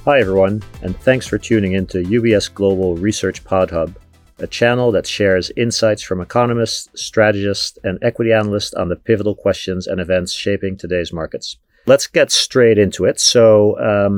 Hi, everyone, and thanks for tuning in to UBS Global Research Pod Hub, a channel that shares insights from economists, strategists, and equity analysts on the pivotal questions and events shaping today's markets. Let's get straight into it. So,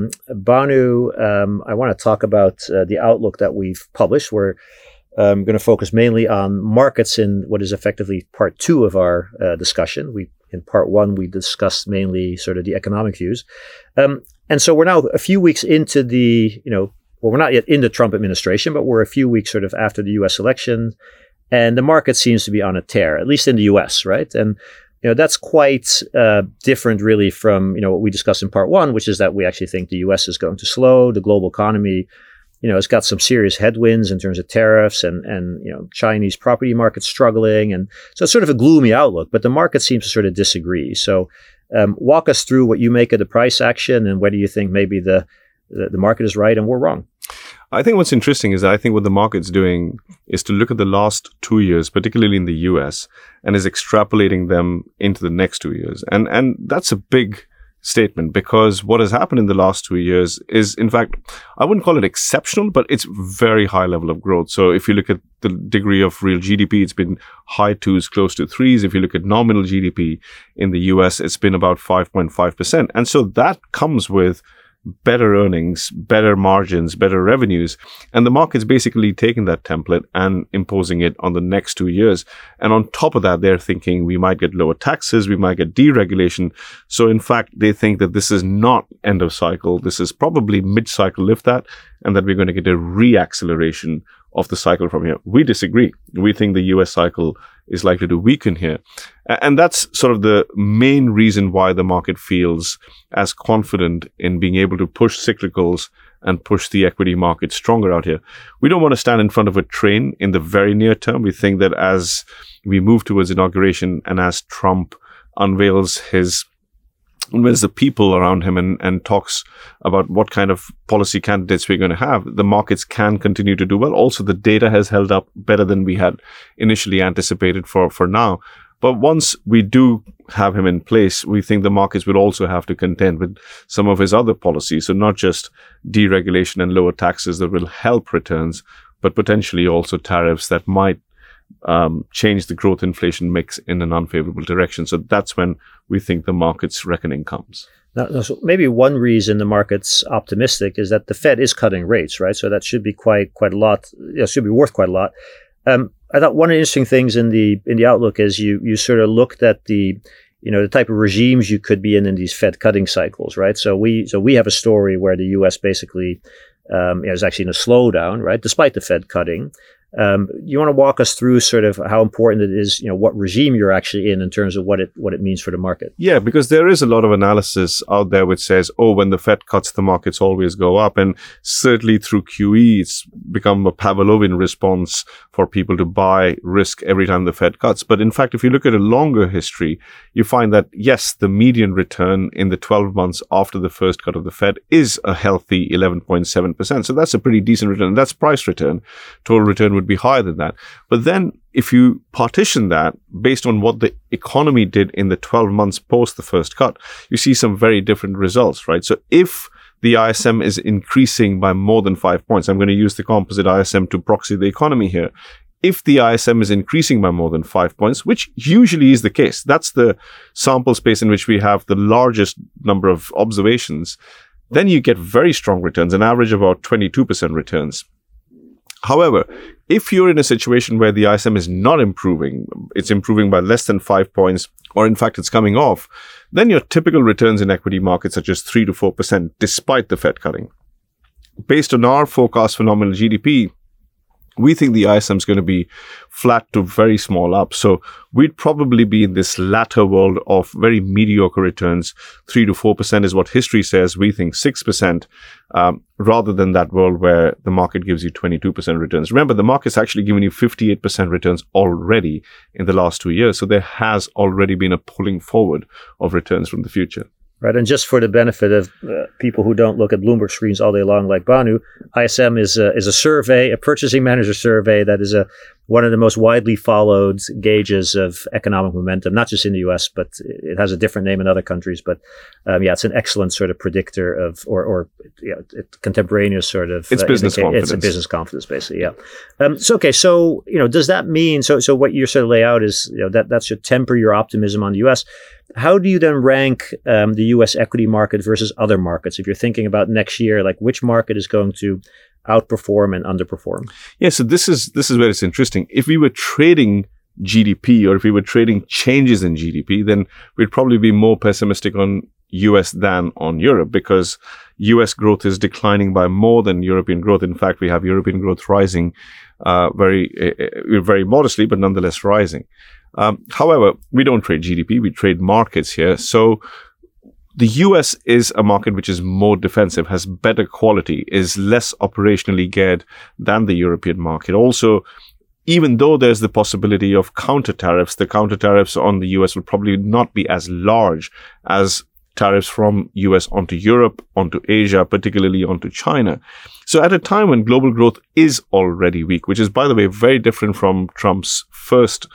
Banu, I want to talk about the outlook that we've published. We're going to focus mainly on markets in what is effectively part two of our discussion. In part one, we discussed mainly sort of the economic views. And so we're now a few weeks into we're not yet in the Trump administration, but we're a few weeks sort of after the U.S. election, and the market seems to be on a tear, at least in the U.S., right? And that's quite different, really, from what we discussed in part one, which is that we actually think the U.S. is going to slow. The global economy, it's got some serious headwinds in terms of tariffs and Chinese property markets struggling, and so it's sort of a gloomy outlook. But the market seems to sort of disagree. So walk us through what you make of the price action and whether you think maybe the market is right and we're wrong. I think what's interesting is that I think what the market's doing is to look at the last 2 years, particularly in the US, and is extrapolating them into the next 2 years. And that's a big statement, because what has happened in the last 2 years is, in fact, I wouldn't call it exceptional, but it's very high level of growth. So if you look at the degree of real GDP, it's been high twos, close to threes. If you look at nominal GDP in the US, it's been about 5.5%. And so that comes with better earnings, better margins, better revenues. And the market's basically taking that template and imposing it on the next 2 years. And on top of that, they're thinking we might get lower taxes, we might get deregulation. So in fact, they think that this is not end of cycle. This is probably mid-cycle, if that, and that we're going to get a re-acceleration of the cycle from here. We disagree. We think the US cycle is likely to weaken here. And that's sort of the main reason why the market feels as confident in being able to push cyclicals and push the equity market stronger out here. We don't want to stand in front of a train in the very near term. We think that as we move towards inauguration and as Trump unveils the people around him and talks about what kind of policy candidates we're going to have, the markets can continue to do well. Also, the data has held up better than we had initially anticipated for now. But once we do have him in place, we think the markets will also have to contend with some of his other policies. So not just deregulation and lower taxes that will help returns, but potentially also tariffs that might change the growth inflation mix in an unfavorable direction. So that's when we think the market's reckoning comes. Now, so maybe one reason the market's optimistic is that the Fed is cutting rates, right? So that should be quite a lot. Should be worth quite a lot. I thought one of the interesting things in the outlook is you sort of looked at the type of regimes you could be in these Fed cutting cycles, right? So we have a story where the U.S. basically is actually in a slowdown, right, despite the Fed cutting. You want to walk us through sort of how important it is, what regime you're actually in terms of what it means for the market? Yeah, because there is a lot of analysis out there which says, when the Fed cuts, the markets always go up. And certainly through QE, it's become a Pavlovian response for people to buy risk every time the Fed cuts. But in fact, if you look at a longer history, you find that, yes, the median return in the 12 months after the first cut of the Fed is a healthy 11.7%. So that's a pretty decent return. That's price return. Total return would be higher than that. But then if you partition that based on what the economy did in the 12 months post the first cut, you see some very different results, right? So if the ISM is increasing by more than 5 points, I'm going to use the composite ISM to proxy the economy here. If the ISM is increasing by more than 5 points, which usually is the case, that's the sample space in which we have the largest number of observations, then you get very strong returns, an average of about 22% returns. However, if you're in a situation where the ISM is not improving, it's improving by less than 5 points, or in fact it's coming off, then your typical returns in equity markets are just 3 to 4% despite the Fed cutting. Based on our forecast for nominal GDP, we think the ISM is going to be flat to very small up. So we'd probably be in this latter world of very mediocre returns. 3 to 4% is what history says. We think 6%, rather than that world where the market gives you 22% returns. Remember, the market's actually given you 58% returns already in the last 2 years. So there has already been a pulling forward of returns from the future. Right, and just for the benefit of people who don't look at Bloomberg screens all day long like Banu, ISM is a survey, a purchasing manager survey that is one of the most widely followed gauges of economic momentum, not just in the US, but it has a different name in other countries. But it's an excellent sort of predictor of, or contemporaneous sort of. It's business confidence. It's a business confidence, basically. Yeah. So does that mean, so what you sort of lay out is, that should temper your optimism on the US. How do you then rank the US equity market versus other markets? If you're thinking about next year, like which market is going to outperform and underperform? Yeah, so this is where it's interesting. If we were trading GDP, or if we were trading changes in GDP, then we'd probably be more pessimistic on US than on Europe, because US growth is declining by more than European growth. In fact, we have European growth rising very modestly, but nonetheless rising. However, we don't trade GDP, we trade markets here. So the US is a market which is more defensive, has better quality, is less operationally geared than the European market. Also, even though there's the possibility of counter tariffs, the counter tariffs on the US will probably not be as large as tariffs from US onto Europe, onto Asia, particularly onto China. So at a time when global growth is already weak, which is, by the way, very different from Trump's first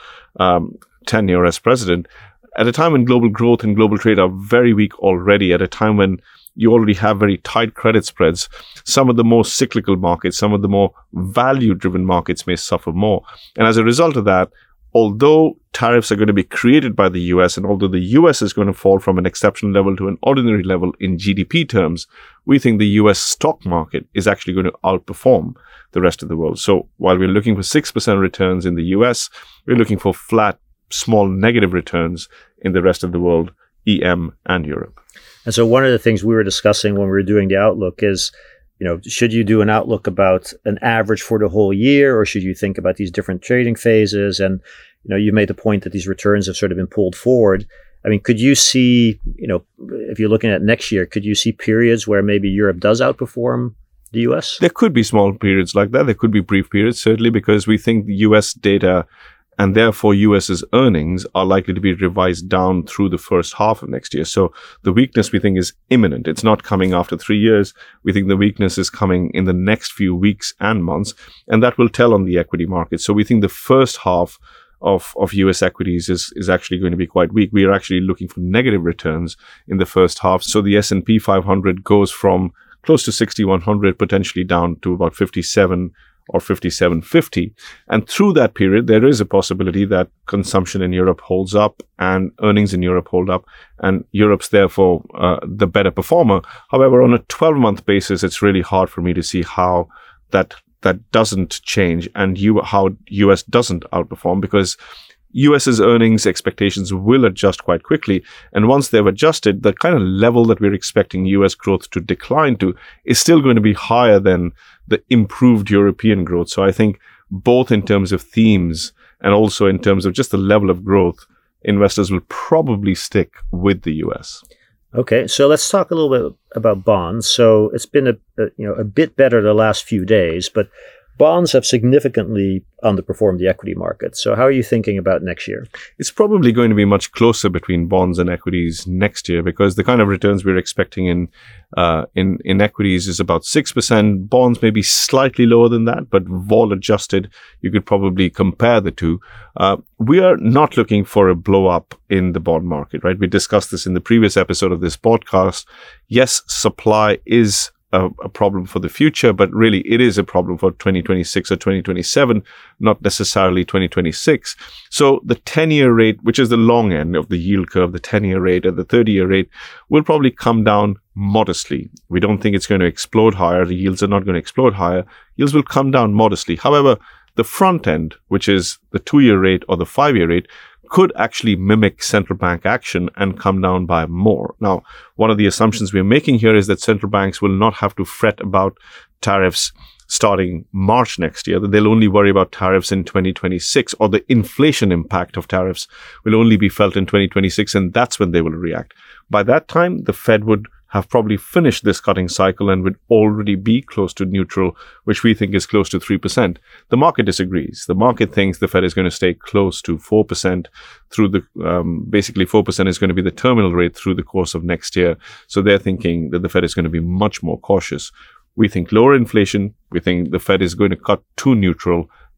tenure as president, at a time when global growth and global trade are very weak already, at a time when you already have very tight credit spreads, some of the more cyclical markets, some of the more value-driven markets may suffer more. And as a result of that, although tariffs are going to be created by the US, and although the US is going to fall from an exceptional level to an ordinary level in GDP terms, we think the US stock market is actually going to outperform the rest of the world. So while we're looking for 6% returns in the US, we're looking for flat, small negative returns in the rest of the world, EM and Europe. And so one of the things we were discussing when we were doing the outlook is, should you do an outlook about an average for the whole year, or should you think about these different trading phases? And, you made the point that these returns have sort of been pulled forward. I mean, could you see, if you're looking at next year, could you see periods where maybe Europe does outperform the US? There could be small periods like that. There could be brief periods, certainly, because we think the US data and therefore US's earnings are likely to be revised down through the first half of next year. So the weakness, we think, is imminent. It's not coming after 3 years. We think the weakness is coming in the next few weeks and months, and that will tell on the equity market. So we think the first half of US equities is actually going to be quite weak. We are actually looking for negative returns in the first half. So the S&P 500 goes from close to 6,100 potentially down to about 57 or 57.50. And through that period, there is a possibility that consumption in Europe holds up and earnings in Europe hold up, and Europe's therefore the better performer. However, on a 12-month basis, it's really hard for me to see how that doesn't change and how US doesn't outperform, because US's earnings expectations will adjust quite quickly. And once they've adjusted, the kind of level that we're expecting US growth to decline to is still going to be higher than the improved European growth. So I think both in terms of themes and also in terms of just the level of growth, investors will probably stick with the US. Okay, so let's talk a little bit about bonds. So it's been a bit better the last few days, but bonds have significantly underperformed the equity market. So how are you thinking about next year? It's probably going to be much closer between bonds and equities next year, because the kind of returns we're expecting in equities is about 6%. Bonds may be slightly lower than that, but vol adjusted, you could probably compare the two. We are not looking for a blow up in the bond market, right? We discussed this in the previous episode of this podcast. Yes, supply is a problem for the future, but really it is a problem for 2026 or 2027, not necessarily 2026. So the 10-year rate, which is the long end of the yield curve, the 10-year rate and the 30-year rate, will probably come down modestly. We don't think it's going to explode higher. The yields are not going to explode higher. Yields will come down modestly. However, the front end, which is the 2-year rate or the 5-year rate, could actually mimic central bank action and come down by more. Now, one of the assumptions we're making here is that central banks will not have to fret about tariffs starting March next year, that they'll only worry about tariffs in 2026, or the inflation impact of tariffs will only be felt in 2026, and that's when they will react. By that time, the Fed would have probably finished this cutting cycle and would already be close to neutral, which we think is close to 3%. The market disagrees. The market thinks the Fed is going to stay close to 4% through the, basically 4% is going to be the terminal rate through the course of next year. So they're thinking that the Fed is going to be much more cautious. We think lower inflation. We think the Fed is going to cut to neutral.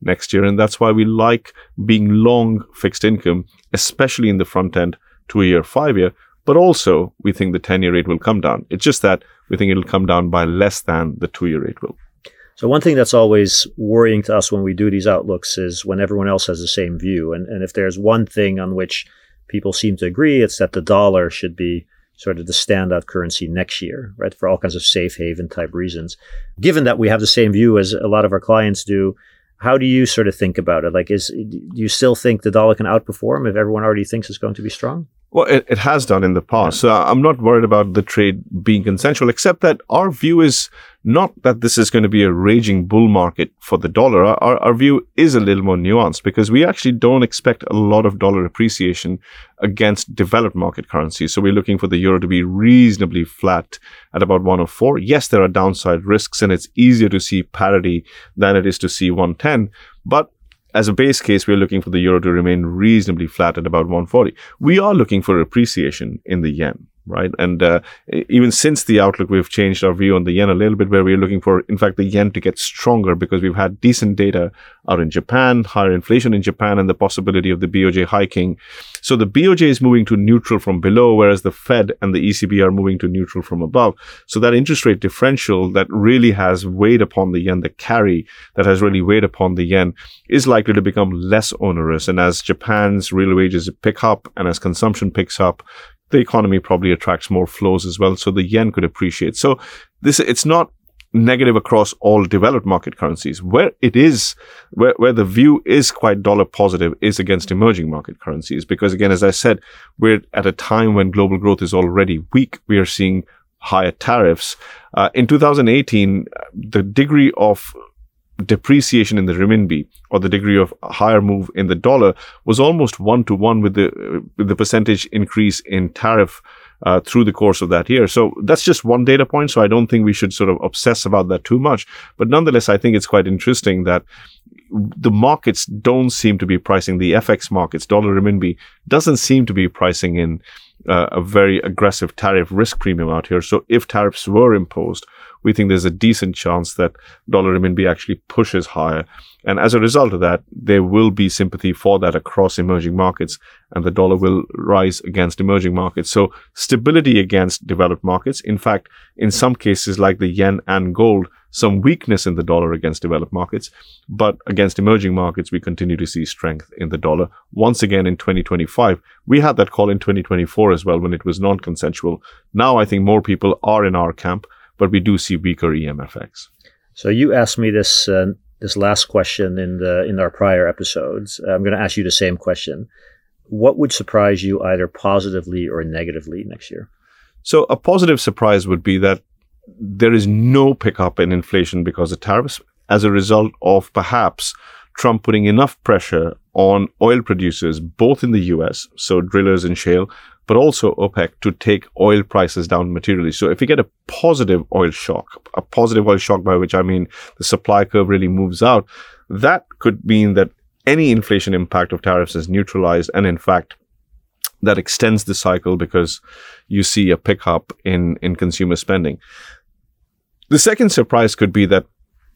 next year. And that's why we like being long fixed income, especially in the front end, 2-year, 5-year. But also, we think the 10-year rate will come down. It's just that we think it'll come down by less than the 2-year rate will. So one thing that's always worrying to us when we do these outlooks is when everyone else has the same view. And if there's one thing on which people seem to agree, it's that the dollar should be sort of the standout currency next year, right? For all kinds of safe haven type reasons. Given that we have the same view as a lot of our clients do, how do you sort of think about it? Like, do you still think the dollar can outperform if everyone already thinks it's going to be strong? Well, it has done in the past. So I'm not worried about the trade being consensual, except that our view is not that this is going to be a raging bull market for the dollar. Our view is a little more nuanced because we actually don't expect a lot of dollar appreciation against developed market currencies. So we're looking for the euro to be reasonably flat at about 104. Yes, there are downside risks and it's easier to see parity than it is to see 110. But as a base case, we're looking for the euro to remain reasonably flat at about 140. We are looking for appreciation in the yen, right? And even since the outlook, we've changed our view on the yen a little bit, where we're looking for, in fact, the yen to get stronger because we've had decent data out in Japan, higher inflation in Japan, and the possibility of the BOJ hiking. So the BOJ is moving to neutral from below, whereas the Fed and the ECB are moving to neutral from above. So that interest rate differential that really has weighed upon the yen, the carry that has really weighed upon the yen, is likely to become less onerous. And as Japan's real wages pick up and as consumption picks up, the economy probably attracts more flows as well. So the yen could appreciate. So it's not negative across all developed market currencies. Where it is, where the view is quite dollar positive is against emerging market currencies. Because again, as I said, we're at a time when global growth is already weak. We are seeing higher tariffs. In 2018, the degree of depreciation in the renminbi or the degree of higher move in the dollar was almost 1-to-1 with the percentage increase in tariff through the course of that year. So that's just one data point. So I don't think we should sort of obsess about that too much. But nonetheless, I think it's quite interesting that the markets don't seem to be pricing, the FX markets, dollar renminbi doesn't seem to be pricing in a very aggressive tariff risk premium out here. So if tariffs were imposed, we think there's a decent chance that dollar renminbi actually pushes higher. And as a result of that, there will be sympathy for that across emerging markets, and the dollar will rise against emerging markets. So stability against developed markets. In fact, in some cases like the yen and gold, some weakness in the dollar against developed markets. But against emerging markets, we continue to see strength in the dollar. Once again, in 2025, we had that call in 2024 as well when it was non-consensual. Now I think more people are in our camp, but we do see weaker EMFX. So you asked me this last question in our prior episodes. I'm going to ask you the same question. What would surprise you either positively or negatively next year? So a positive surprise would be that there is no pickup in inflation because of tariffs as a result of perhaps Trump putting enough pressure on oil producers, both in the US, so drillers in shale, but also OPEC, to take oil prices down materially. So if you get a positive oil shock by which I mean the supply curve really moves out, that could mean that any inflation impact of tariffs is neutralized. And in fact, that extends the cycle because you see a pickup in consumer spending. The second surprise could be that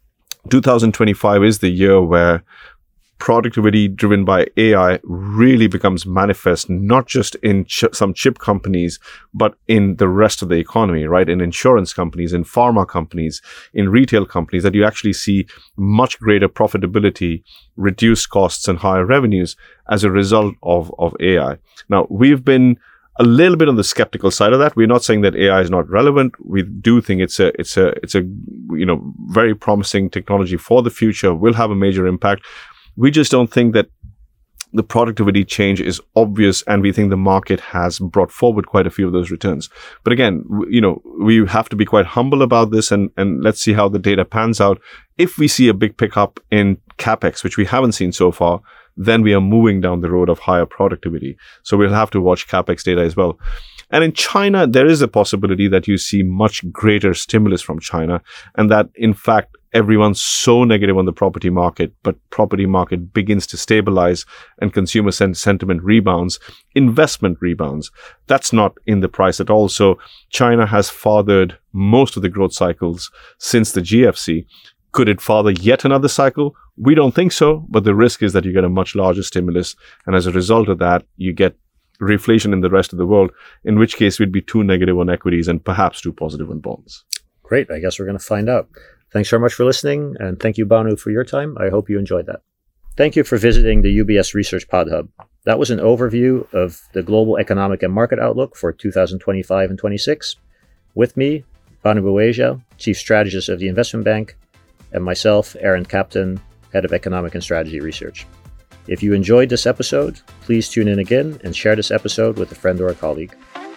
2025 is the year where productivity driven by AI really becomes manifest, not just in some chip companies, but in the rest of the economy, right? In insurance companies, in pharma companies, in retail companies, that you actually see much greater profitability, reduced costs, and higher revenues as a result of AI. Now, we've been a little bit on the skeptical side of that. We're not saying that AI is not relevant. We do think it's a very promising technology for the future, will have a major impact. We just don't think that the productivity change is obvious, and we think the market has brought forward quite a few of those returns. But again, we have to be quite humble about this, and let's see how the data pans out. If we see a big pickup in CapEx, which we haven't seen so far, then we are moving down the road of higher productivity. So we'll have to watch CapEx data as well. And in China, there is a possibility that you see much greater stimulus from China, and that, in fact, everyone's so negative on the property market, but property market begins to stabilize and consumer sentiment rebounds, investment rebounds. That's not in the price at all. So China has fathered most of the growth cycles since the GFC. Could it father yet another cycle? We don't think so, but the risk is that you get a much larger stimulus. And as a result of that, you get reflation in the rest of the world, in which case we'd be too negative on equities and perhaps too positive on bonds. Great. I guess we're going to find out. Thanks very much for listening. And thank you, Banu, for your time. I hope you enjoyed that. Thank you for visiting the UBS Research Pod Hub. That was an overview of the global economic and market outlook for 2025 and 26. With me, Banu Buwaja, Chief Strategist of the Investment Bank, and myself, Aaron Captain, Head of Economic and Strategy Research. If you enjoyed this episode, please tune in again and share this episode with a friend or a colleague.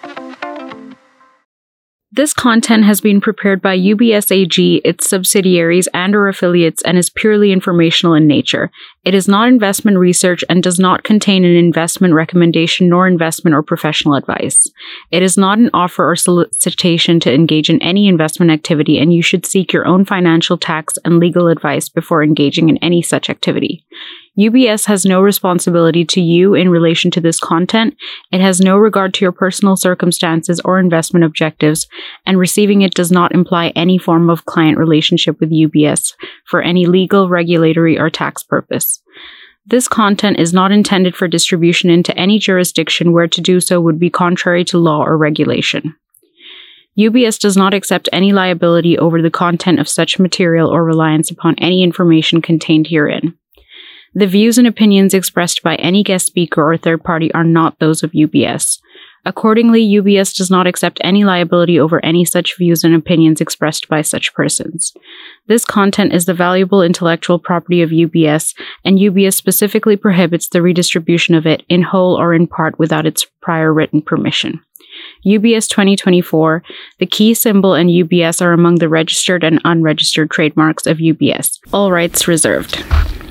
This content has been prepared by UBS AG, its subsidiaries, and/or affiliates, and is purely informational in nature. It is not investment research and does not contain an investment recommendation nor investment or professional advice. It is not an offer or solicitation to engage in any investment activity, and you should seek your own financial, tax, and legal advice before engaging in any such activity. UBS has no responsibility to you in relation to this content. It has no regard to your personal circumstances or investment objectives, and receiving it does not imply any form of client relationship with UBS for any legal, regulatory, or tax purpose. This content is not intended for distribution into any jurisdiction where to do so would be contrary to law or regulation. UBS does not accept any liability over the content of such material or reliance upon any information contained herein. The views and opinions expressed by any guest speaker or third party are not those of UBS. Accordingly, UBS does not accept any liability over any such views and opinions expressed by such persons. This content is the valuable intellectual property of UBS, and UBS specifically prohibits the redistribution of it in whole or in part without its prior written permission. UBS 2024, the key symbol and UBS are among the registered and unregistered trademarks of UBS. All rights reserved.